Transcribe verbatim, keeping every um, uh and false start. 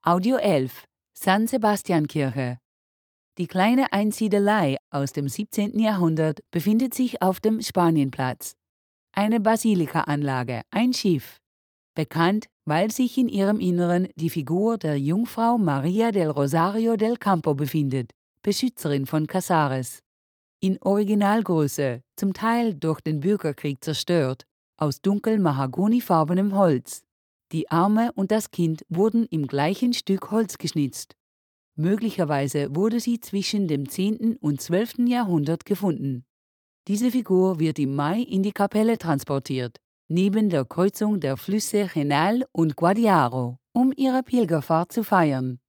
Audio elf San Sebastian-Kirche. Die kleine Einsiedelei aus dem siebzehnten Jahrhundert befindet sich auf dem Spanienplatz. Eine Basilika-Anlage, ein Schiff. Bekannt, weil sich in ihrem Inneren die Figur der Jungfrau Maria del Rosario del Campo befindet, Beschützerin von Casares. In Originalgröße, zum Teil durch den Bürgerkrieg zerstört, aus dunkel mahagonifarbenem Holz. Die Arme und das Kind wurden im gleichen Stück Holz geschnitzt. Möglicherweise wurde sie zwischen dem zehnten und zwölften Jahrhundert gefunden. Diese Figur wird im Mai in die Kapelle transportiert, neben der Kreuzung der Flüsse Genal und Guadiaro, um ihre Pilgerfahrt zu feiern.